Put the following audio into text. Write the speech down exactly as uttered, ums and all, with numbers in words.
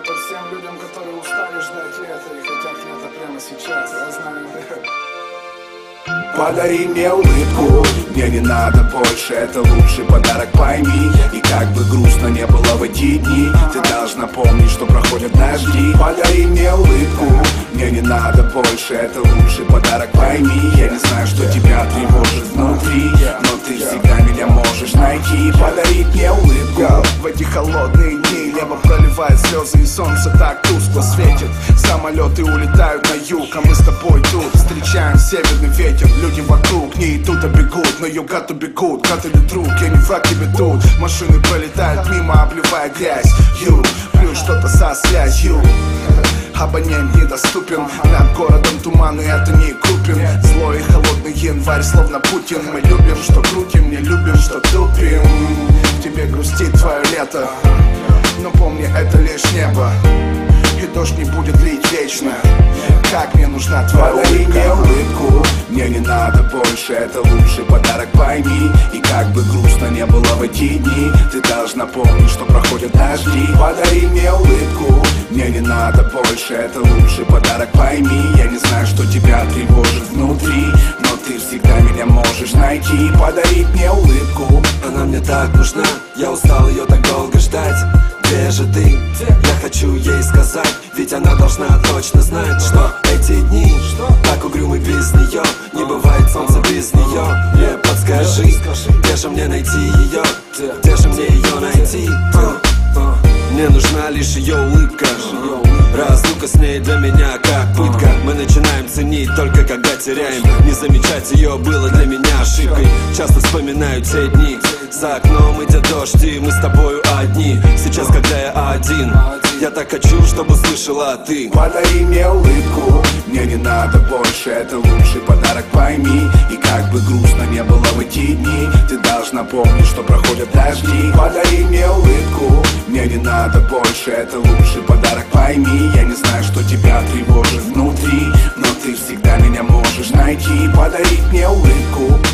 Это всем людям, которые устали ждать лета и хотят лета прямо сейчас. Я знаю. Подари мне улыбку, мне не надо больше, это лучший подарок, пойми. И как бы грустно не было в эти дни, ты должна помнить, что проходят дожди. Подари мне улыбку, мне не надо больше, это лучший подарок, пойми. Я не знаю, что тебя тревожит внутри, но ты всегда меня можешь найти. Подари мне улыбку. В эти холодные дни небо проливает слезы и солнце так тускло светит. Самолеты улетают на юг, а мы с тобой тут встречаем северный ветер. Люди вокруг не идут, а бегут, но you got to бегут. Как ты друг, я не враг тебе тут. Машины пролетают мимо, обливая грязь. Ю, плюс что-то со связью. Абонент недоступен, над городом туман, и это не купим. Злой и холодный январь, словно Путин. Мы любим, что крутим, не любим, что тупим. В тебе грустит твое лето, но помни, это лишь небо. И дождь не будет лить вечно. Как мне нужна твоя Подари мне улыбку, мне не надо больше, это лучший подарок, пойми. И как бы грустно не было в эти дни, ты должна помнить, что проходят дожди. Подари мне улыбку, мне не надо больше, это лучший подарок, пойми. Я не знаю, что тебя тревожит внутри, но ты всегда меня можешь найти. Подари мне улыбку. Она мне так нужна, я устал ее так долго ждать. Где же ты? Я хочу ей сказать, ведь она должна точно знать, что эти дни так угрюмы без нее. Не бывает солнца без нее. Мне подскажи, где же мне найти ее? Где же мне ее найти? Мне нужна лишь ее улыбка. Разлука с ней для меня как пытка. Мы начинаем ценить только когда теряем. Не замечать ее было для меня ошибкой. Часто вспоминаю те дни. За окном идет дождь, и мы с тобою одни. Сейчас, когда я один, я так хочу, чтобы слышала ты. Подари мне улыбку, мне не надо больше, это лучший подарок, пойми. И как бы грустно не было в эти дни, ты должна помнить, что проходят дожди. Подари мне улыбку, мне не надо больше, это лучший подарок, пойми. Я не знаю, что тебя тревожит внутри, но ты всегда меня можешь найти. Подари мне улыбку.